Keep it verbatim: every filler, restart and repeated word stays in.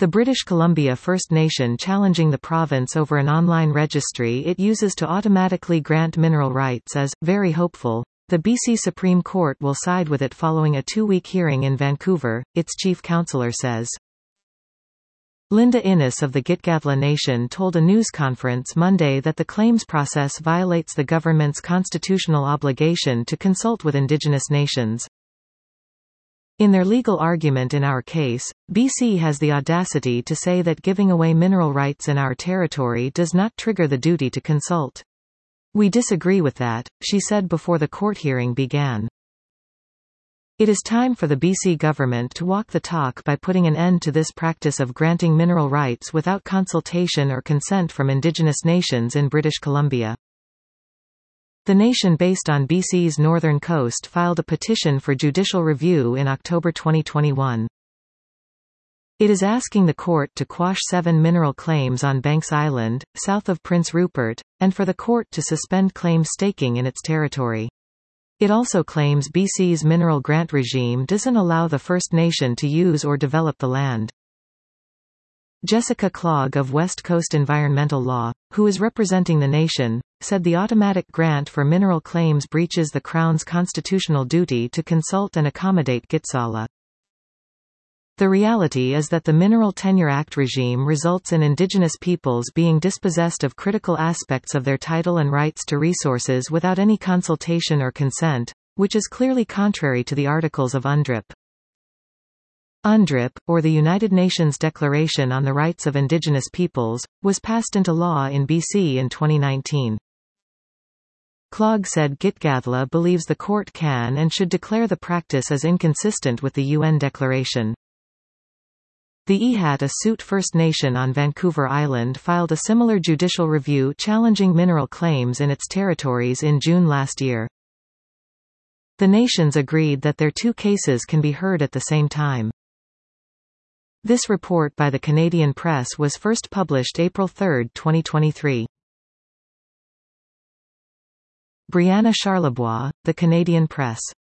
The British Columbia First Nation challenging the province over an online registry it uses to automatically grant mineral rights is very hopeful. The B C Supreme Court will side with it following a two-week hearing in Vancouver, its chief counsellor says. Linda Innes of the Gitgavla Nation told a news conference Monday that the claims process violates the government's constitutional obligation to consult with Indigenous nations. In their legal argument in our case, B C has the audacity to say that giving away mineral rights in our territory does not trigger the duty to consult. We disagree with that, she said before the court hearing began. It is time for the B C government to walk the talk by putting an end to this practice of granting mineral rights without consultation or consent from Indigenous nations in British Columbia. The nation based on B C's northern coast filed a petition for judicial review in October twenty twenty-one. It is asking the court to quash seven mineral claims on Banks Island, south of Prince Rupert, and for the court to suspend claim staking in its territory. It also claims B C's mineral grant regime doesn't allow the First Nation to use or develop the land. Jessica Clogg of West Coast Environmental Law, who is representing the nation, said the automatic grant for mineral claims breaches the Crown's constitutional duty to consult and accommodate Gitxaala. The reality is that the Mineral Tenure Act regime results in Indigenous peoples being dispossessed of critical aspects of their title and rights to resources without any consultation or consent, which is clearly contrary to the Articles of UNDRIP. UNDRIP, or the United Nations Declaration on the Rights of Indigenous Peoples, was passed into law in B C in twenty nineteen. Clogg said Gitgavla believes the court can and should declare the practice as inconsistent with the U N declaration. The Ihat, a Suit First Nation on Vancouver Island, filed a similar judicial review challenging mineral claims in its territories in June last year. The nations agreed that their two cases can be heard at the same time. This report by the Canadian Press was first published April third, twenty twenty-three. Brianna Charlebois, The Canadian Press.